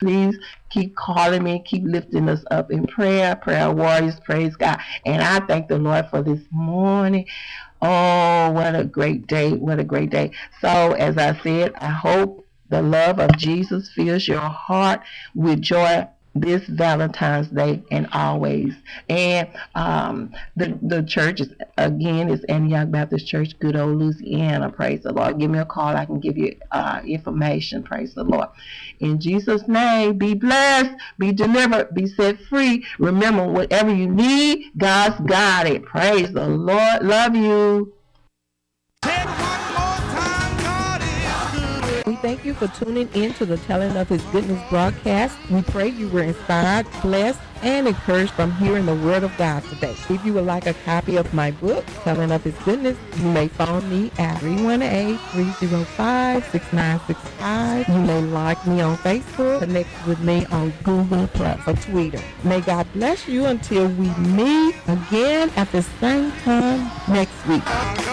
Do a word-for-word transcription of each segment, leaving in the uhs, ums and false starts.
Please keep calling me, keep lifting us up in prayer, prayer warriors, praise God. And I thank the Lord for this morning. Oh, what a great day. What a great day. So, as I said, I hope the love of Jesus fills your heart with joy this Valentine's Day and always. And um, the the church is again is Antioch Baptist Church, good old Louisiana. Praise the Lord. Give me a call. I can give you uh, information. Praise the Lord. In Jesus' name, be blessed, be delivered, be set free. Remember, whatever you need, God's got it. Praise the Lord. Love you. We thank you for tuning in to the Telling of His Goodness broadcast. We pray you were inspired, blessed, and encouraged from hearing the Word of God today. If you would like a copy of my book, Telling of His Goodness, you may phone me at three one eight, three oh five, six nine six five. You may like me on Facebook, connect with me on Google Plus or Twitter. May God bless you until we meet again at the same time next week.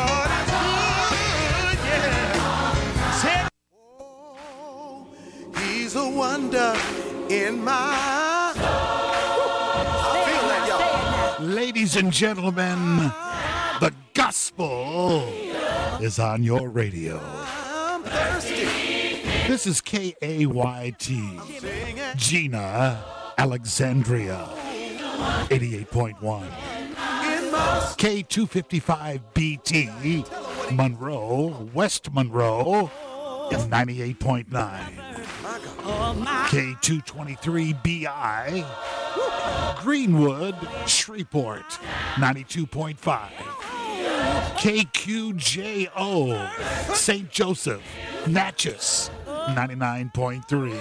He's a wonder in my soul. I feel that, y'all. Ladies and gentlemen, the gospel is on your radio. I'm thirsty. This is K A Y T, Gina, Alexandria, eighty-eight point one. K two fifty-five B T, Monroe, West Monroe, ninety-eight point nine. K two twenty-three B I, Greenwood, Shreveport, ninety-two point five. K Q J O, Saint Joseph, Natchez, ninety-nine point three.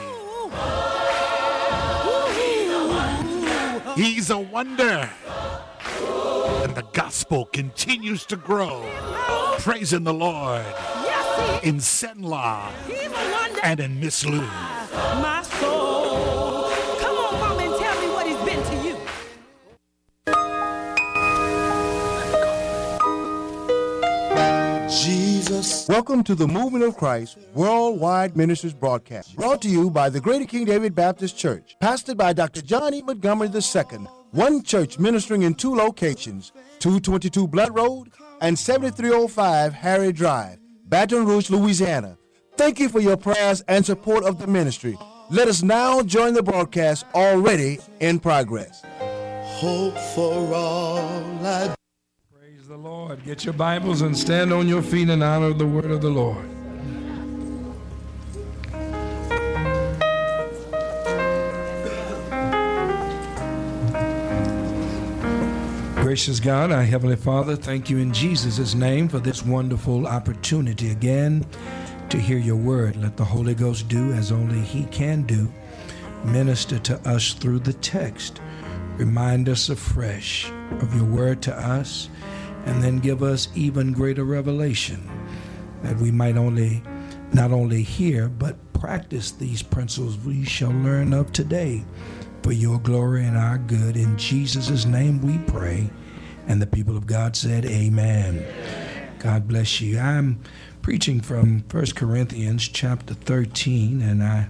He's a wonder, and the gospel continues to grow. Praising the Lord in Senla and in Miss Lou. My soul. Come on, Mom, and tell me what he's been to you. Jesus. Welcome to the Movement of Christ Worldwide Ministries broadcast, brought to you by the Greater King David Baptist Church, pastored by Doctor John E. Montgomery the Second. One church ministering in two locations, two twenty-two Blood Road and seventy-three oh five Harry Drive, Baton Rouge, Louisiana. Thank you for your prayers and support of the ministry. Let us now join the broadcast already in progress. Hope for all I... Praise the Lord. Get your Bibles and stand on your feet in honor of the word of the Lord. Gracious God, our Heavenly Father, thank you in Jesus' name for this wonderful opportunity again to hear your word. Let the Holy Ghost do as only he can do. Minister to us through the text. Remind us afresh of your word to us, and then give us even greater revelation that we might only not only hear but practice these principles we shall learn of today for your glory and our good. In Jesus' name we pray. And the people of God said, amen. God bless you. I'm preaching from First Corinthians chapter thirteen, and I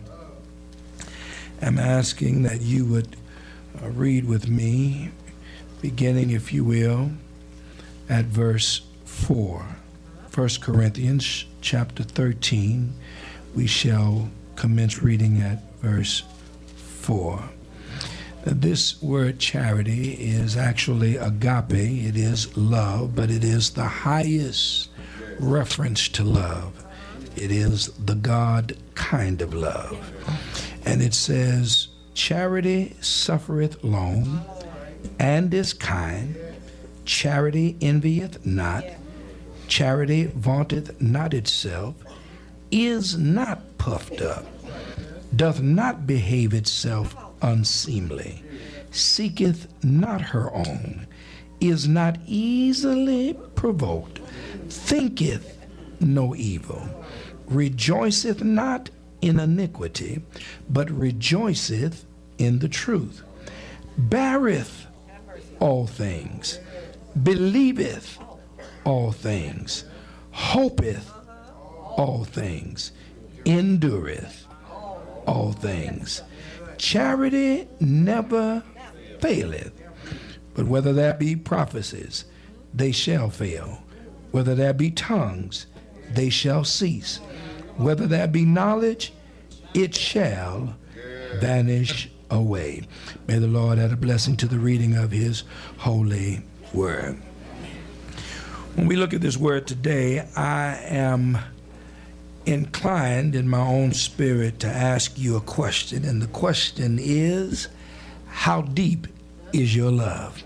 am asking that you would uh, read with me, beginning, if you will, at verse four. First Corinthians chapter thirteen, we shall commence reading at verse four. This word charity is actually agape. It is love, but it is the highest reference to love. It is the God kind of love. And it says, charity suffereth long and is kind. Charity envieth not. Charity vaunteth not itself, is not puffed up, doth not behave itself unseemly, seeketh not her own, is not easily provoked, thinketh no evil, rejoiceth not in iniquity, but rejoiceth in the truth, beareth all things, believeth all things, hopeth all things, endureth all things. Charity never faileth, but whether there be prophecies, they shall fail. Whether there be tongues, they shall cease. Whether there be knowledge, it shall vanish away. May the Lord add a blessing to the reading of his holy word. When we look at this word today, I am inclined in my own spirit to ask you a question, and the question is, how deep is your love?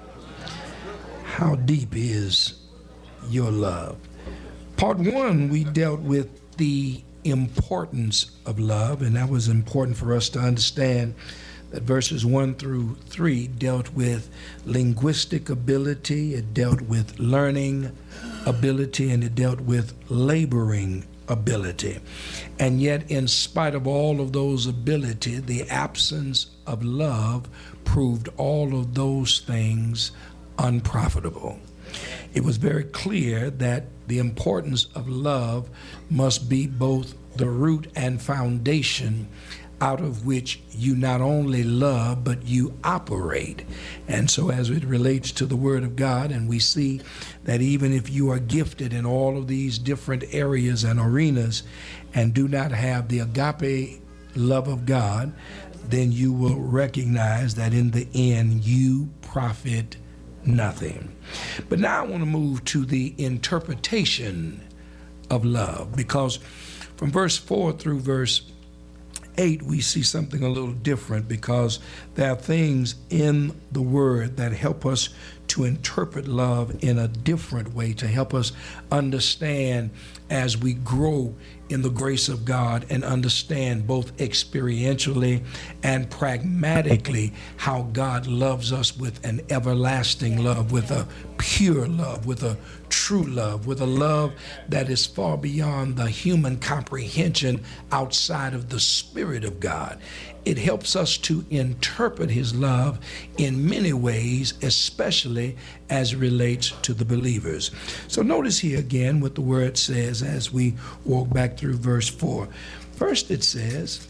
How deep is your love? Part one, we dealt with the importance of love, and that was important for us to understand that verses one through three dealt with linguistic ability, it dealt with learning ability, and it dealt with laboring ability. And yet, in spite of all of those ability, the absence of love proved all of those things unprofitable. It was very clear that the importance of love must be both the root and foundation out of which you not only love, but you operate. And so as it relates to the Word of God, and we see that even if you are gifted in all of these different areas and arenas and do not have the agape love of God, then you will recognize that in the end you profit nothing. But now I want to move to the interpretation of love, because from verse four through verse eight, we see something a little different, because there are things in the word that help us to interpret love in a different way, to help us understand as we grow in the grace of God and understand both experientially and pragmatically how God loves us with an everlasting love, with a pure love, with a true love, with a love that is far beyond the human comprehension outside of the Spirit of God. It helps us to interpret his love in many ways, especially as it relates to the believers. So notice here again what the word says as we walk back through verse four. First it says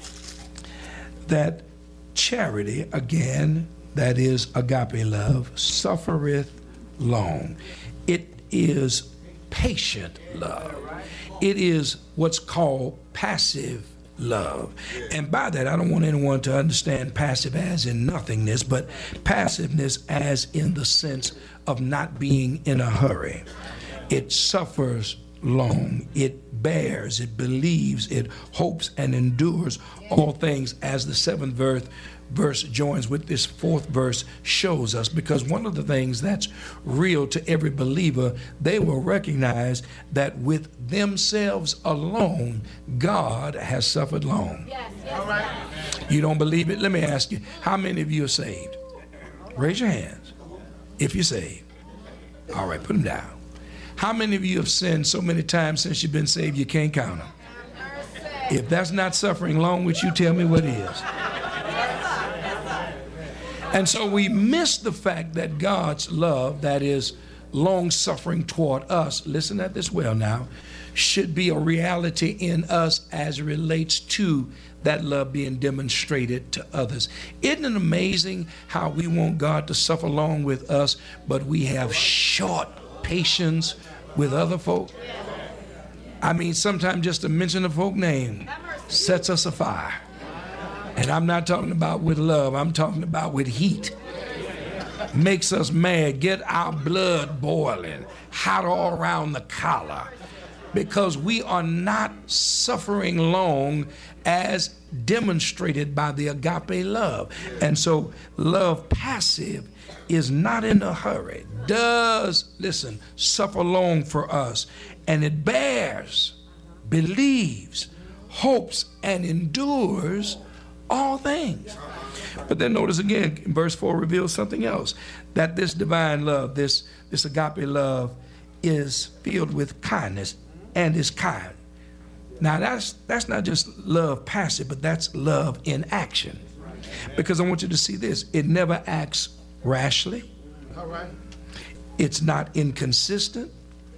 that charity, again, that is agape love, suffereth long. It is patient love. It is what's called passive love. And by that, I don't want anyone to understand passive as in nothingness, but passiveness as in the sense of not being in a hurry. It suffers long. It bears, it believes, it hopes and endures all things, as the seventh verse verse joins with this fourth verse shows us. Because one of the things that's real to every believer, they will recognize that with themselves alone, God has suffered long. Yes, yes. All right. You don't believe it? Let me ask you, how many of you are saved? Raise your hands if you're saved. All right, put them down. How many of you have sinned so many times since you've been saved you can't count them? If that's not suffering long with you, tell me what is. And so we miss the fact that God's love, that is long-suffering toward us, listen at this well now, should be a reality in us as it relates to that love being demonstrated to others. Isn't it amazing how we want God to suffer long with us, but we have short patience with other folk? I mean, sometimes just to mention a folk name sets us afire. And I'm not talking about with love, I'm talking about with heat. Makes us mad, get our blood boiling, hot all around the collar, because we are not suffering long as demonstrated by the agape love. And so love passive is not in a hurry, does, listen, suffer long for us, and it bears, believes, hopes, and endures all things. But then notice again, verse four reveals something else, that this divine love, this, this agape love is filled with kindness and is kind. Now that's, that's not just love passive, but that's love in action. Because I want you to see this, it never acts rashly. All right. It's not inconsistent.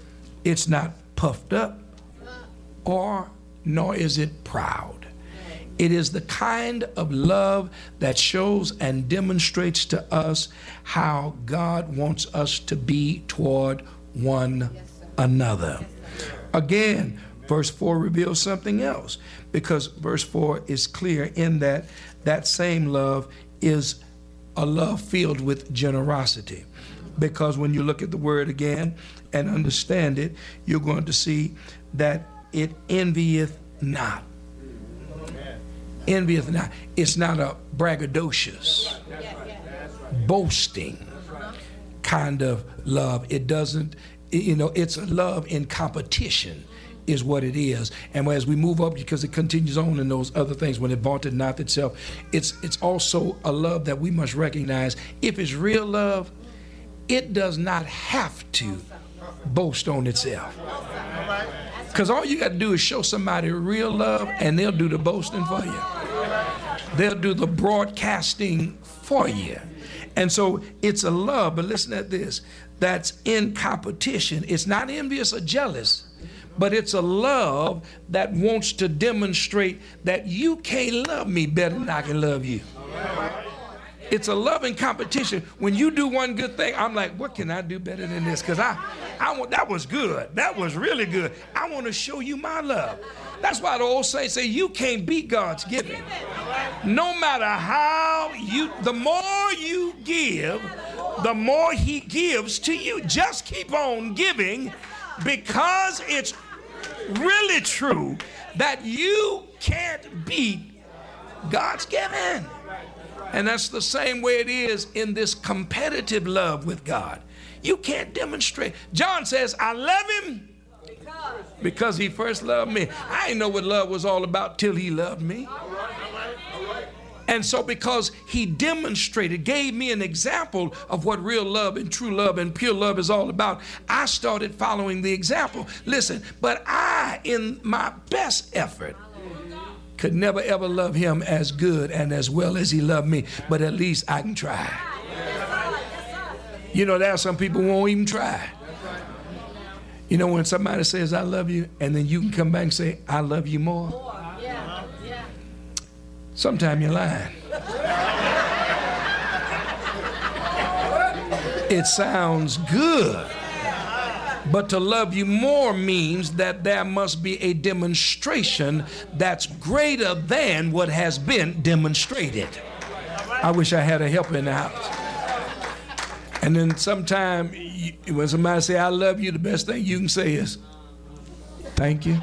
It's not puffed up, or nor is it proud. It is the kind of love that shows and demonstrates to us how God wants us to be toward one another. Again, verse four reveals something else, because verse four is clear in that that same love is a love filled with generosity. Because when you look at the word again and understand it, you're going to see that it envieth not. Envieth not. It's not a braggadocious, boasting kind of love. It doesn't, you know, it's a love in competition is what it is. And as we move up, because it continues on in those other things, when it vaunted not itself, it's it's also a love that we must recognize. If it's real love, it does not have to boast on itself. Because all you got to do is show somebody real love and they'll do the boasting for you. They'll do the broadcasting for you. And so it's a love, but listen at this, that's in competition. It's not envious or jealous, but it's a love that wants to demonstrate that you can't love me better than I can love you. It's a loving competition. When you do one good thing, I'm like, what can I do better than this? Because I, I want, that was good. That was really good. I want to show you my love. That's why the old saints say you can't beat God's giving. No matter how you, the more you give, the more he gives to you. Just keep on giving, because it's really true that you can't beat God's giving. And that's the same way it is in this competitive love with God. You can't demonstrate. John says, I love him because he first loved me. I didn't know what love was all about till he loved me. And so because he demonstrated, gave me an example of what real love and true love and pure love is all about, I started following the example. Listen, but I, in my best effort, could never ever love him as good and as well as he loved me, but at least I can try. You know, there are some people who won't even try. You know, when somebody says, I love you, and then you can come back and say, I love you more. Sometimes you're lying. It sounds good. But to love you more means that there must be a demonstration that's greater than what has been demonstrated. I wish I had a helper in the house. And then sometime when somebody say, I love you, the best thing you can say is, thank you.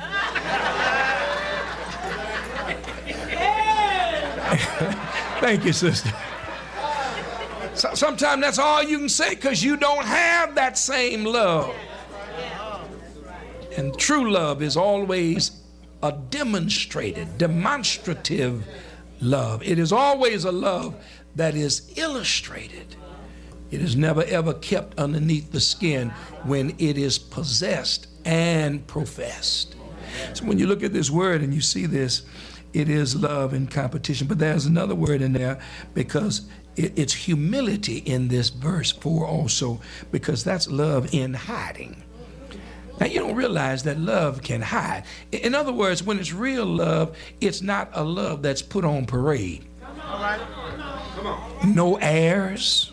Thank you, sister. So, sometimes that's all you can say, because you don't have that same love. And true love is always a demonstrated, demonstrative love. It is always a love that is illustrated. It is never ever kept underneath the skin when it is possessed and professed. So when you look at this word and you see this, it is love in competition. But there's another word in there, because it, it's humility in this verse four also, because that's love in hiding. Now, you don't realize that love can hide. In other words, when it's real love, it's not a love that's put on parade. All right. Come on. No airs.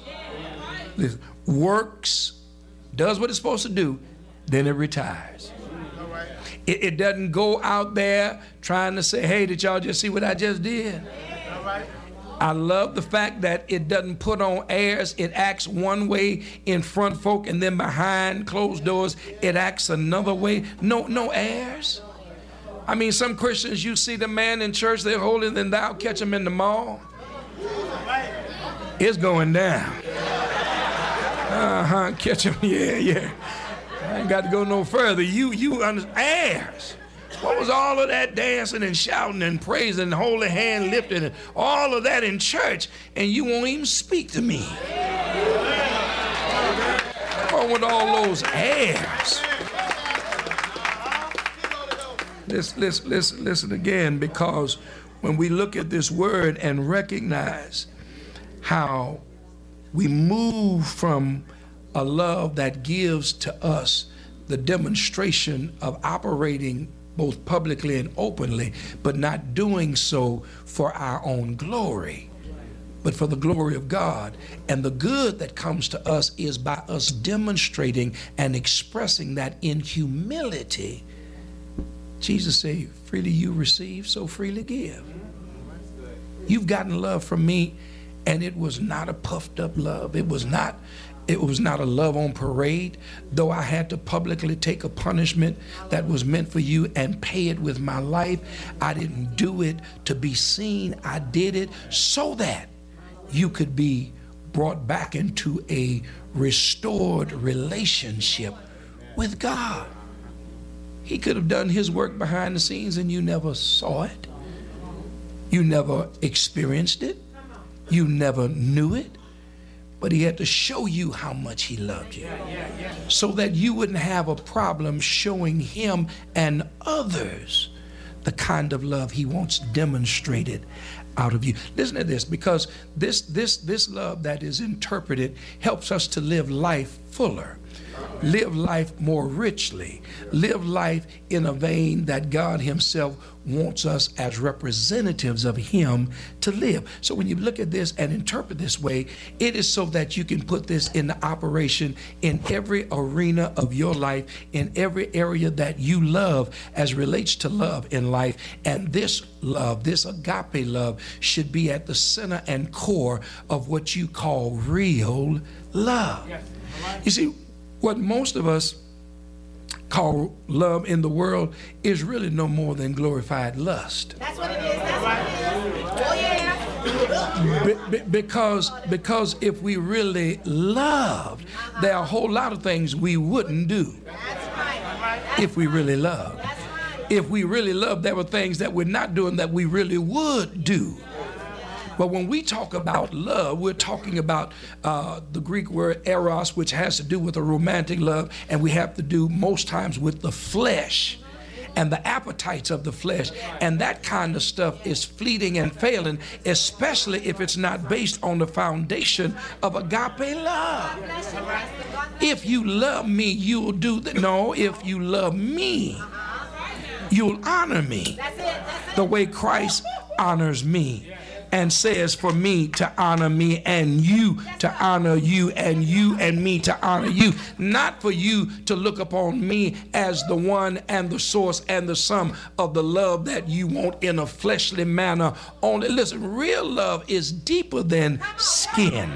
Works, does what it's supposed to do, then it retires. It, it doesn't go out there trying to say, hey, did y'all just see what I just did? All right. I love the fact that it doesn't put on airs. It acts one way in front folk, and then behind closed doors, it acts another way. No, no airs. I mean, some Christians, you see the man in church, they're holier than thou, catch them in the mall. It's going down. Uh-huh, catch them, yeah, yeah. I ain't got to go no further. You, you understand, airs. What was all of that dancing and shouting and praising, holy hand lifting, and all of that in church, and you won't even speak to me? Or with all those airs? Listen, listen, listen, listen again, because when we look at this word and recognize how we move from a love that gives to us the demonstration of operating both publicly and openly, but not doing so for our own glory, but for the glory of God. And the good that comes to us is by us demonstrating and expressing that in humility. Jesus said, freely you receive, so freely give. You've gotten love from me, and it was not a puffed up love. It was not It was not a love on parade, though I had to publicly take a punishment that was meant for you and pay it with my life. I didn't do it to be seen. I did it so that you could be brought back into a restored relationship with God. He could have done his work behind the scenes and you never saw it. You never experienced it. You never knew it. But he had to show you how much he loved you, so that you wouldn't have a problem showing him and others the kind of love he wants demonstrated out of you. Listen to this, because this this this love that is interpreted helps us to live life fuller, live life more richly, live life in a vein that God himself wants us as representatives of him to live. So when you look at this and interpret this way, it is so that you can put this into operation in every arena of your life, in every area that you love as relates to love in life. And this love, this agape love, should be at the center and core of what you call real love. You see, what most of us call love in the world is really no more than glorified lust. That's what it is. That's what it is. Oh, yeah. Be, be, because, because if we really loved, uh-huh. there are a whole lot of things we wouldn't do. That's right. That's if we really loved. That's right. If we really loved, there were things that we're not doing that we really would do. But when we talk about love, we're talking about uh, the Greek word eros, which has to do with a romantic love, and we have to do most times with the flesh and the appetites of the flesh. And that kind of stuff is fleeting and failing, especially if it's not based on the foundation of agape love. If you love me, you'll do that. No, if you love me, you'll honor me the way Christ honors me, and says for me to honor me and you to honor you and you and me to honor you. Not for you to look upon me as the one and the source and the sum of the love that you want in a fleshly manner only. Listen, real love is deeper than skin.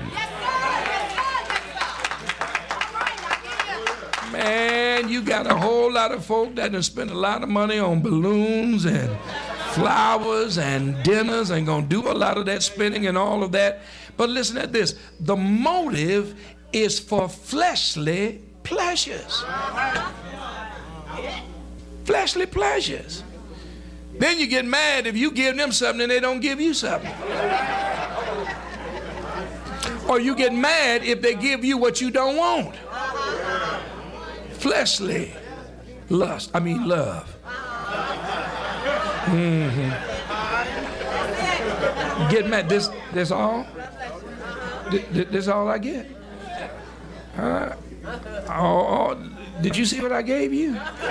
Man, you got a whole lot of folk that done spent a lot of money on balloons and flowers and dinners and gonna do a lot of that spending and all of that. But listen at this, the motive is for fleshly pleasures. Fleshly pleasures. Then you get mad if you give them something and they don't give you something. Or you get mad if they give you what you don't want. Fleshly lust, I mean love. Mm-hmm. Get mad. This, this all? This, this all I get? Uh, oh, oh, did you see what I gave you?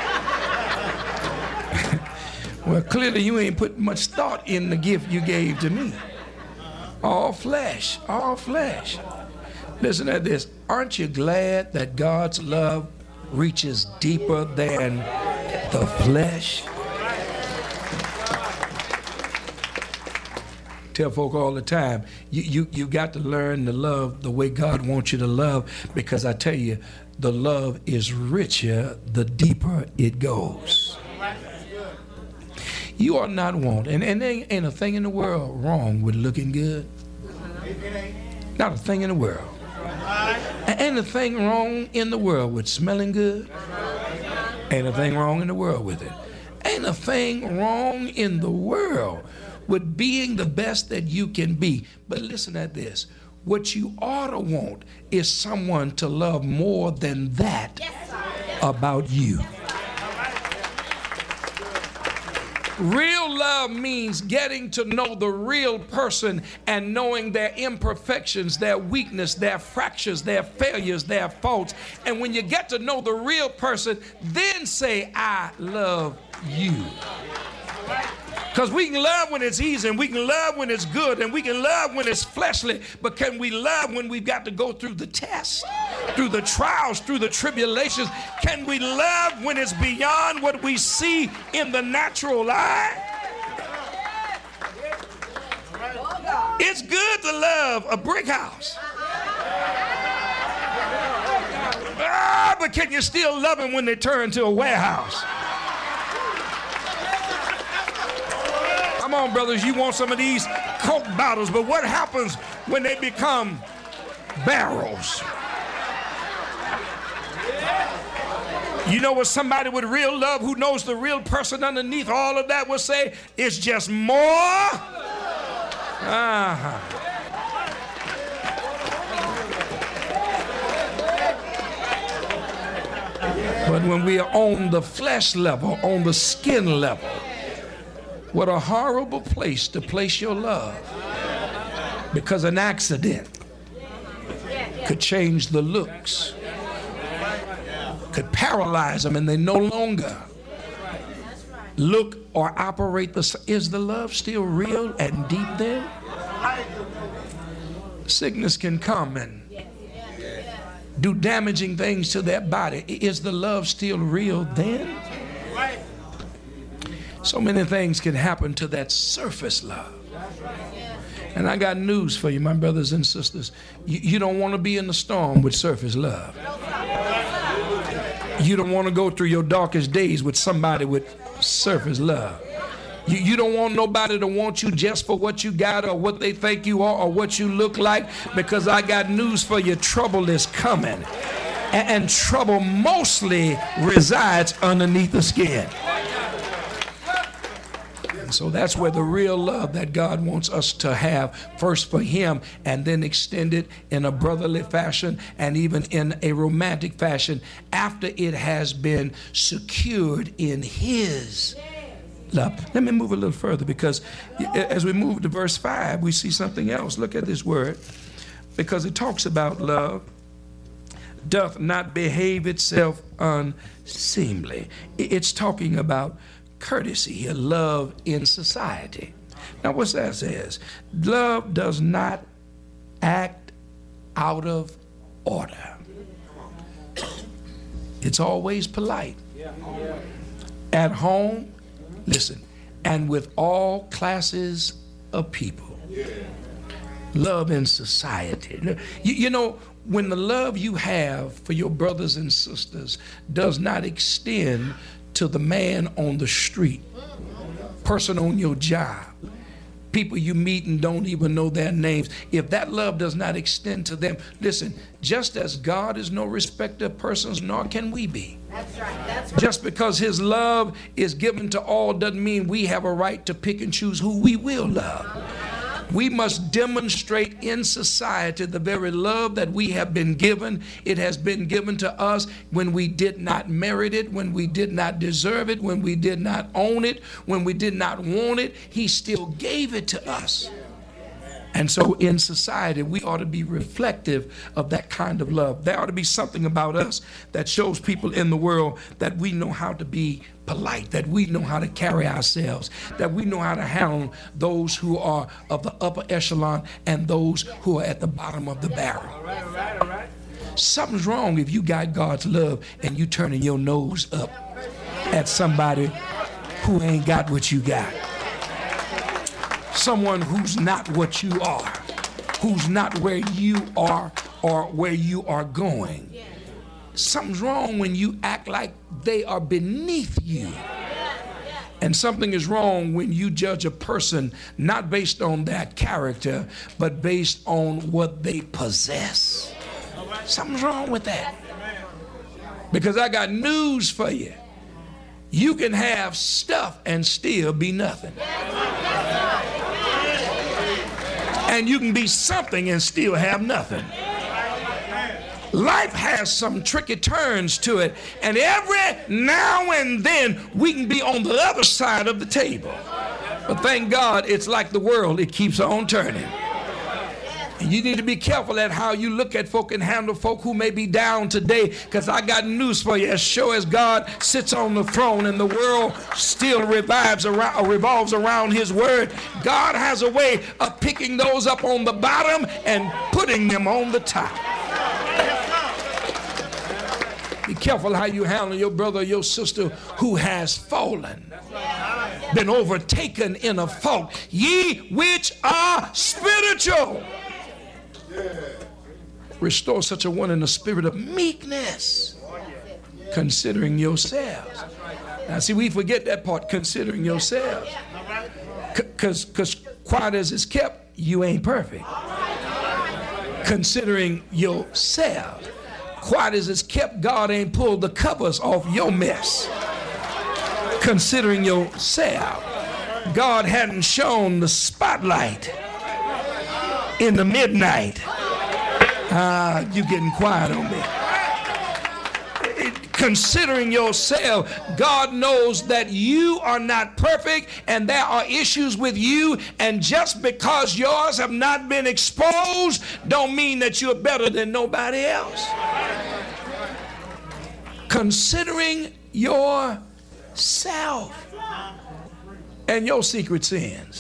Well, clearly you ain't put much thought in the gift you gave to me. All flesh, all flesh. Listen to this. Aren't you glad that God's love reaches deeper than the flesh? Tell folk all the time, you, you, you got to learn to love the way God wants you to love, because I tell you, the love is richer the deeper it goes. You are not want, and, and there ain't a thing in the world wrong with looking good. Not a thing in the world. Ain't a thing wrong in the world with smelling good. Ain't a thing wrong in the world with it. Ain't a thing wrong in the world with being the best that you can be. But listen at this. What you ought to want is someone to love more than that about you. Real love means getting to know the real person and knowing their imperfections, their weakness, their fractures, their failures, their faults. And when you get to know the real person, then say, I love you. Because we can love when it's easy, and we can love when it's good, and we can love when it's fleshly, but can we love when we've got to go through the test, through the trials, through the tribulations? Can we love when it's beyond what we see in the natural eye? It's good to love a brick house. Ah, but can you still love them when they turn to a warehouse? Come on, brothers, you want some of these Coke bottles, but what happens when they become barrels? You know what somebody with real love who knows the real person underneath all of that will say? It's just more. Uh-huh. But when we are on the flesh level, on the skin level, what a horrible place to place your love, because an accident could change the looks, could paralyze them, and they no longer look or operate the. Is the love still real and deep then? Sickness can come and do damaging things to their body. Is the love still real then? So many things can happen to that surface love. And I got news for you, my brothers and sisters. You, you don't want to be in the storm with surface love. You don't want to go through your darkest days with somebody with surface love. You, you don't want nobody to want you just for what you got or what they think you are or what you look like, because I got news for you. Trouble is coming. And, and trouble mostly resides underneath the skin. So that's where the real love that God wants us to have, first for him, and then extend it in a brotherly fashion and even in a romantic fashion after it has been secured in his love. Let me move a little further, because as we move to verse five, we see something else. Look at this word, because it talks about love doth not behave itself unseemly. It's talking about courtesy, a love in society. Now, what's that says? Love does not act out of order. It's always polite. At home, listen, and with all classes of people. Love in society. You, you know, when the love you have for your brothers and sisters does not extend to the man on the street, person on your job, people you meet and don't even know their names, if that love does not extend to them, listen, just as God is no respecter of persons, nor can we be. That's right. That's right. Just because his love is given to all doesn't mean we have a right to pick and choose who we will love. We must demonstrate in society the very love that we have been given. It has been given to us when we did not merit it, when we did not deserve it, when we did not own it, when we did not want it. He still gave it to us. And so in society, we ought to be reflective of that kind of love. There ought to be something about us that shows people in the world that we know how to be polite, that we know how to carry ourselves, that we know how to handle those who are of the upper echelon and those who are at the bottom of the barrel. All right, all right, all right. Something's wrong if you got God's love and you turning your nose up at somebody who ain't got what you got. Someone who's not what you are, who's not where you are or where you are going. Something's wrong when you act like they are beneath you. And something is wrong when you judge a person not based on their character, but based on what they possess. Something's wrong with that. Because I got news for you. You can have stuff and still be nothing. And you can be something and still have nothing. Life has some tricky turns to it, and every now and then we can be on the other side of the table. But thank God, it's like the world, it keeps on turning. And you need to be careful at how you look at folk and handle folk who may be down today, because I got news for you. As sure as God sits on the throne and the world still revives around, or revolves around his word, God has a way of picking those up on the bottom and putting them on the top. Be careful how you handle your brother or your sister who has fallen, been overtaken in a fault. Ye which are spiritual, restore such a one in the spirit of meekness, considering yourselves. Now see, we forget that part, considering yourselves. Because because quiet as it's kept, you ain't perfect. Considering yourselves. Quiet as it's kept, God ain't pulled the covers off your mess. Considering yourself. God hadn't shone the spotlight in the midnight. Ah, you getting quiet on me. It, considering yourself, God knows that you are not perfect and there are issues with you, and just because yours have not been exposed don't mean that you're better than nobody else. Considering yourself and your secret sins.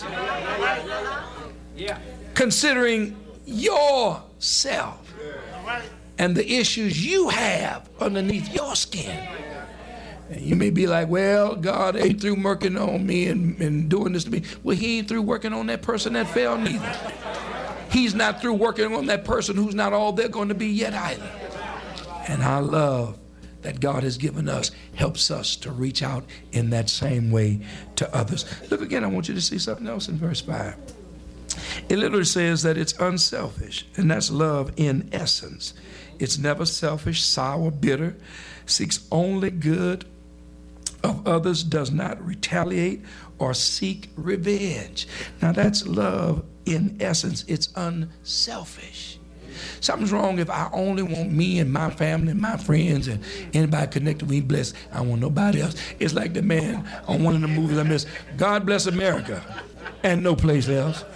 Considering yourself and the issues you have underneath your skin. And you may be like, well, God ain't through working on me and, and doing this to me. Well, he ain't through working on that person that fell neither. He's not through working on that person who's not all they're going to be yet either. And our love that God has given us helps us to reach out in that same way to others. Look again, I want you to see something else in verse five. It literally says that it's unselfish, and that's love in essence. It's never selfish, sour, bitter, seeks only good of others, does not retaliate or seek revenge. Now that's love in essence. It's unselfish. Something's wrong if I only want me and my family and my friends and anybody connected with me blessed. I don't want nobody else. It's like the man on one of the movies I missed, God Bless America, and no place else.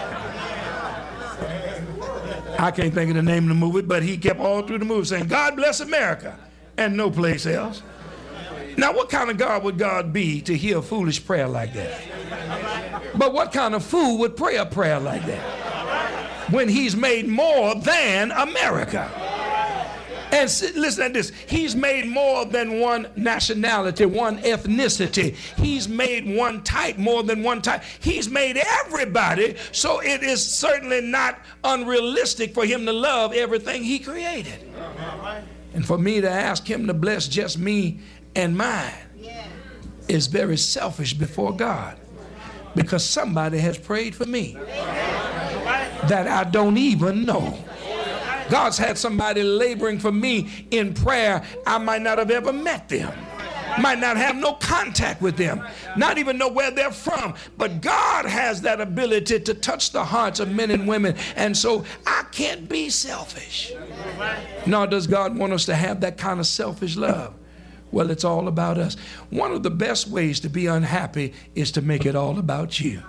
I can't think of the name of the movie, but he kept all through the movie saying, God bless America, and no place else. Now, what kind of God would God be to hear a foolish prayer like that? But what kind of fool would pray a prayer like that when he's made more than America? And listen to this. He's made more than one nationality, one ethnicity. He's made one type more than one type. He's made everybody, so it is certainly not unrealistic for him to love everything he created. And for me to ask him to bless just me and mine is very selfish before God, because somebody has prayed for me that I don't even know. God's had somebody laboring for me in prayer. I might not have ever met them, might not have no contact with them, not even know where they're from, but God has that ability to touch the hearts of men and women. And so I can't be selfish. Nor does God want us to have that kind of selfish love. Well, it's all about us. One of the best ways to be unhappy is to make it all about you.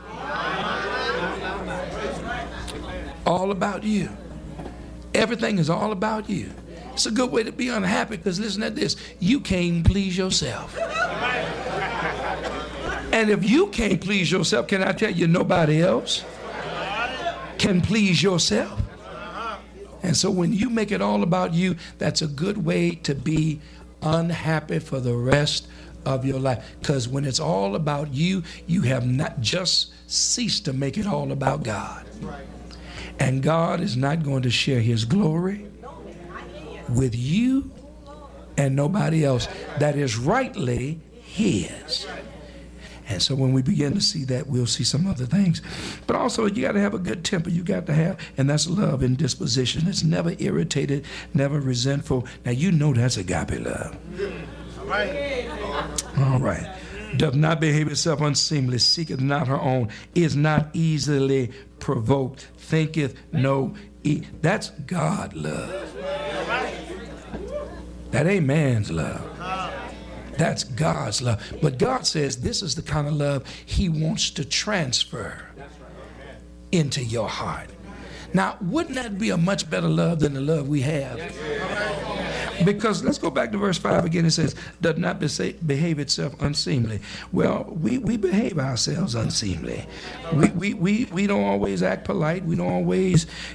All about you. Everything is all about you. It's a good way to be unhappy, because listen to this. You can't please yourself. And if you can't please yourself, can I tell you, nobody else can please yourself. And so when you make it all about you, that's a good way to be unhappy for the rest of your life. Because when it's all about you, you have not just ceased to make it all about God. And God is not going to share his glory with you and nobody else. That is rightly his. And so when we begin to see that, we'll see some other things. But also, you got to have a good temper. You got to have, and that's love in disposition. It's never irritated, never resentful. Now, you know that's agape love. All right. All right. Doth not behave itself unseemly, seeketh not her own, is not easily provoked, thinketh no e- That's God love. That ain't man's love. That's God's love. But God says this is the kind of love he wants to transfer into your heart. Now, wouldn't that be a much better love than the love we have? Because let's go back to verse five again. It says, does not behave itself unseemly. Well, we, we behave ourselves unseemly. We, we, we, we don't always act polite. We don't always,